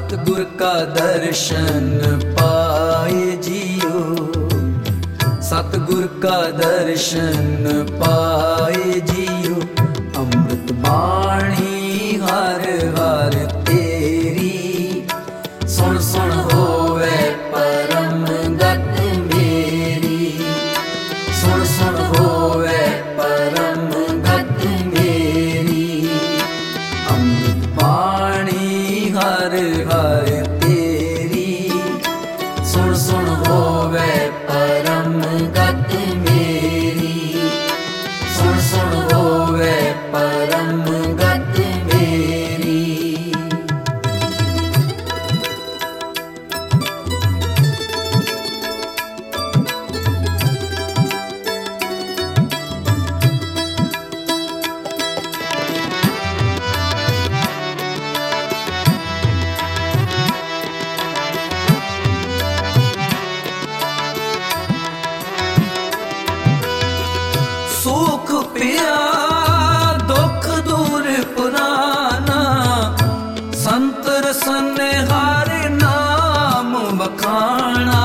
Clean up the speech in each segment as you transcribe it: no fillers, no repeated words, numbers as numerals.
सतगुर का दर्शन पाए जियो, सतगुर का दर्शन पाए जियो। अमृत बाणी हर हर तेरी, सुन सुन होवे परम गत मेरी, सुन सुन होवे परम गत मेरी। अमृत बाणी हर हर तेरी, सुन सुन होवे परम गत मेरी, सुन सुन होवे परम गत मेरी। सुख पिया दुख दूर पुराना, संत रसन हर नाम बखाना।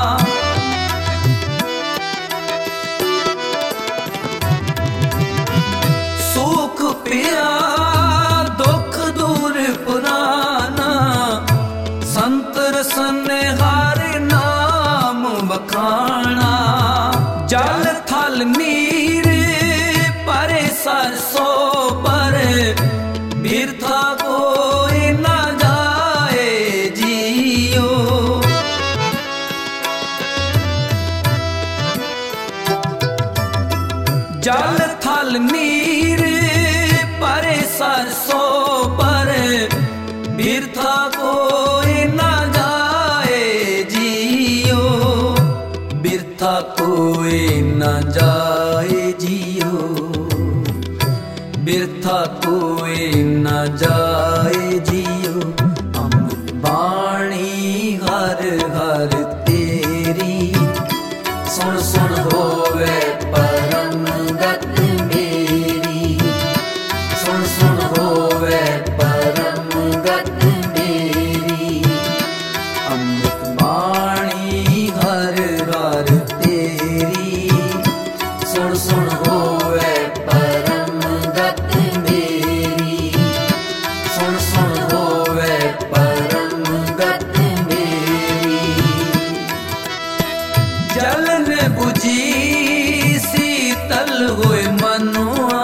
सुख पिया दुख दूर पुराना, संत रसन हर नाम बखाना। जल थल नीर परे सरसों पर, बिरथा कोई न जाए जियो। जल थल नीर परे सरसों पर, बिरथा कोई न जाए जियो। बिरथा कोई न जाए जियो, बिरथा कोई न जाए जियो। अमृत बाणी हर हर तेरी, सुन सुन होवे परम गत मेरी, सुन सुन होवे परम गत मेरी। अमृत बाणी हर हर तेरी, सुन सुन होवे परम गत मेरी, सुन सुन होवे परम गत मेरी। जलन बुझी शीतल होए मनुआ,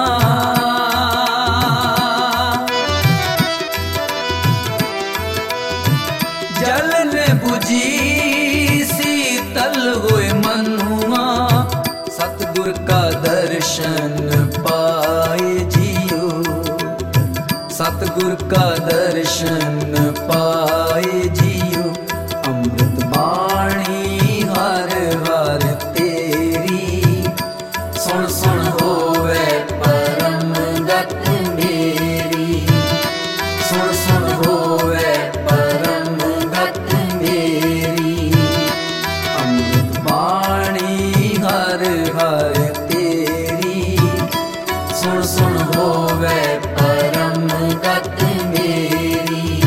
जलन बुझी शीतल होए मनुआ। सतगुर का दर्शन पाए जियो, सतगुर का दर्शन पाए जियो। अमृत बाणी हर हर तेरी, सुन सुन होवे परम गत मेरी, सुन सुन होवे परम गत मेरी। अमृत बाणी हर हर तेरी, सुन सुन होवे परम गत मेरी,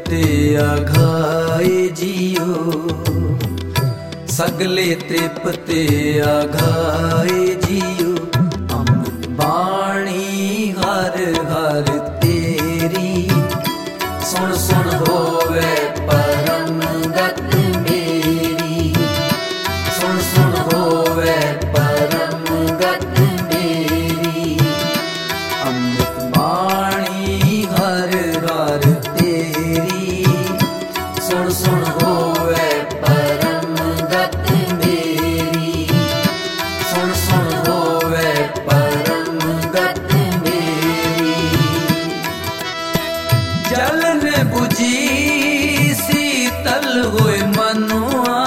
ते आघाए जियो, सगले तृप ते आघाए जियो। अमृत बाणी हर हर तेरी, सुन सुन होवे परम गत मेरी, सुन सुन होवे परम गत मेरी। अमृत बाणी हर हर तेरी, सुन सुन होवे परम गत मेरी, सुन सुन होवे परम गत मेरी। जलन बुझी शीतल होए मनुआ,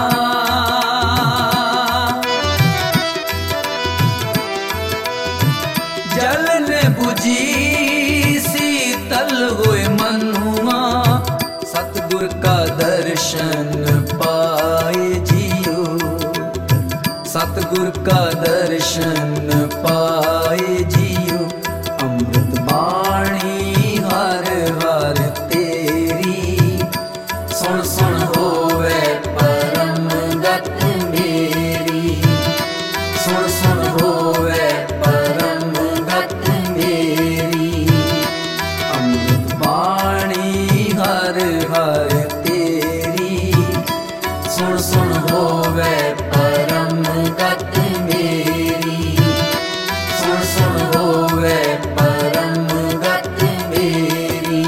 जलन बुझी शीतल होए मनुआ। सतगुर का दर्शन पाए जियो, सतगुर का दर्शन पाए जियो। अमृत बाणी हर हर तेरी, सुन सुन होवे परम गत मेरी, सुन सुन होवे परम गत मेरी। अमृत बाणी हर हर तेरी, सुन सुन होवे परम गत मेरी, सुन सुन होवे परम गत मेरी।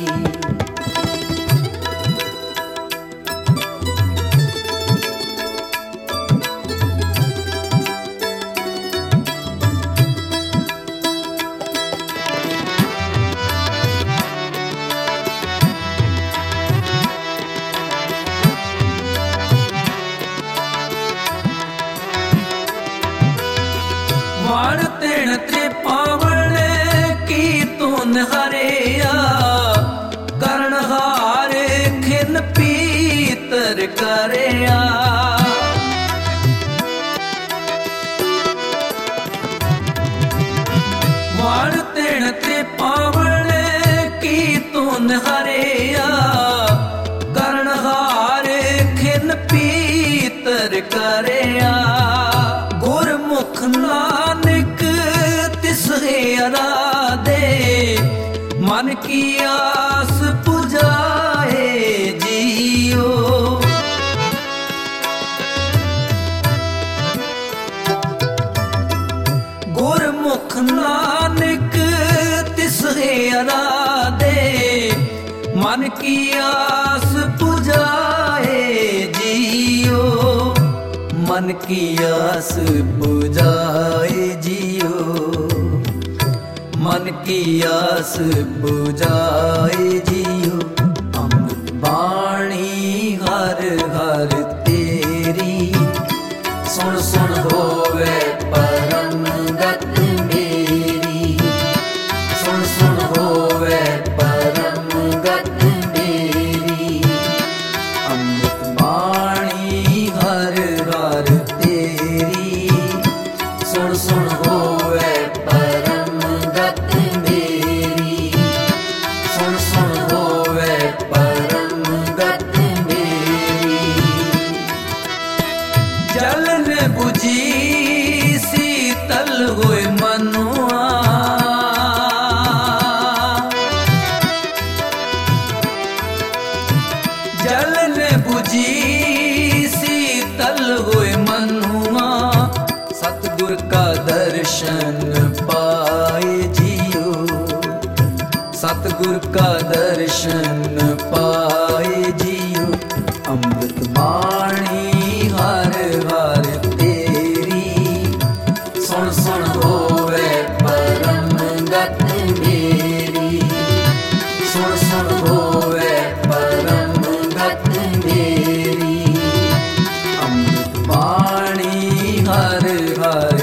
वाण तेण त्रिपावण की तून हरिया, कर्ण हारे खिन पीतर करया। वाण तेण त्रिपावण की तून हरिया, कर्ण हारे खिन पीतर करया। गुरमुख नानक तिस हेरा दे, मन की आस पुजाए जियो। गुरमुख नानक तिस हेरा दे, मन की आस पुजाए जियो। मन की आस पुजाए जियो, मन की आस पुजाए जियो। अमृत बाणी हर हर तेरी, सुन सुन होवे परम गत मेरी, सुन सुन होवे परम गत मेरी। अमृत बाणी हर हर तेरी, सुन सुन होवे परम गत मेरी, सुन सुन होवे परम गत मेरी। जलन बुझी शीतल होए मनुआ, जलन बुझी शीतल होए मनुआ। सतगुर का दर्शन पाए जियो, सतगुर का दर्शन पाए जियो। अमृत बाणी हर हर तेरी, सुन सुन होवे परम गत मेरी, सुन सुन होवे परम गत मेरी। अमृत बाणी हर हर